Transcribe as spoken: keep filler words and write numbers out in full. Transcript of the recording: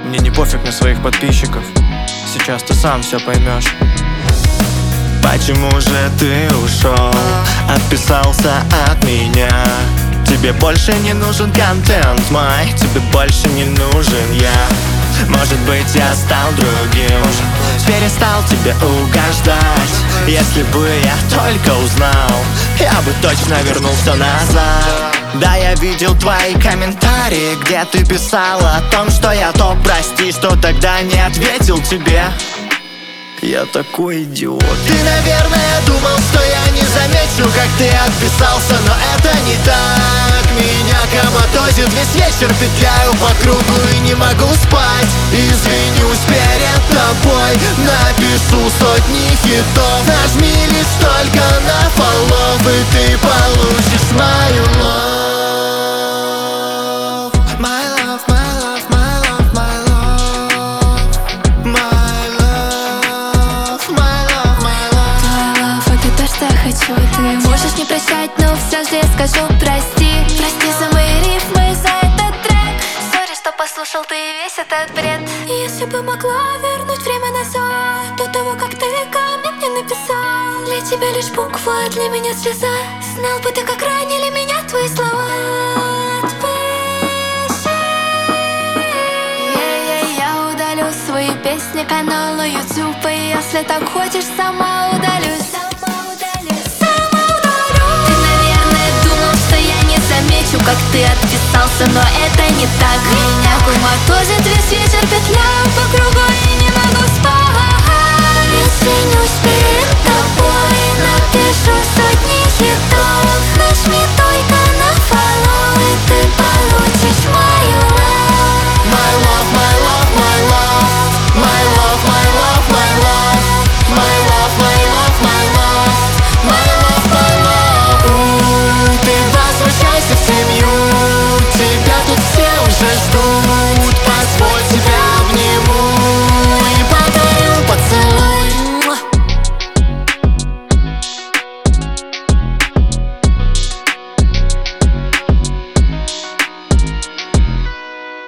Мне не пофиг на своих подписчиков. Сейчас ты сам все поймешь. Почему же ты ушел, отписался от меня? Тебе больше не нужен контент мой, тебе больше не нужен я. Может быть, я стал другим, перестал тебе угождать. Если бы я только узнал, я бы точно вернулся назад. Да, я видел твои комментарии, где ты писала о том, что я топ, прости, что тогда не ответил тебе. Я такой идиот. Ты, наверное, думал, что я не замечу, как ты отписался, но это не так. Меня коматозит весь вечер, петляю по кругу и не могу спать. Извинюсь перед тобой, напишу сотни хитов. Нажми лишь только на фоллов, и ты получишь мою лов. My love, my love, my love, my love. My love, my love, my love. Твой love, это то, что я хочу. Ты можешь не прощать, но все же я скажу прости. Прости за мои рифмы, за этот трек. Сори, что послушал ты весь этот бред. Если бы могла вернуть время назад, до того, как ты ко мне не написал. Для тебя лишь буква, для меня слеза. Знал бы ты, как ранили меня твои слова. Свои песни, канала YouTube, и если так хочешь, сама удалюсь. Сама удалюсь, сама удалюсь. Ты, наверное, думал, что я не замечу, как ты отписался, но это не так. Меня коматозит весь вечер, петляю по кругу и не могу спать. Извинюсь перед тобой, напишу сотни хитов. Нажми